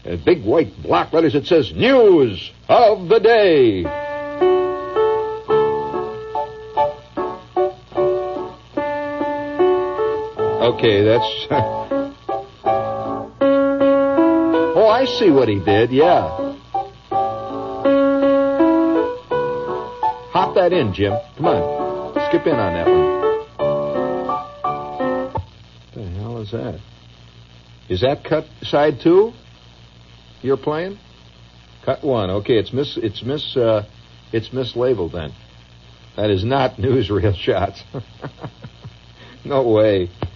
big white block letters, it says News of the Day. Okay, that's... Oh, I see what he did, yeah. Hop that in, Jim. Come on. Skip in on that one. What the hell is that? Is that cut side 2 you're playing? Cut 1. Okay, it's mislabeled then. That is not newsreel shots. No way.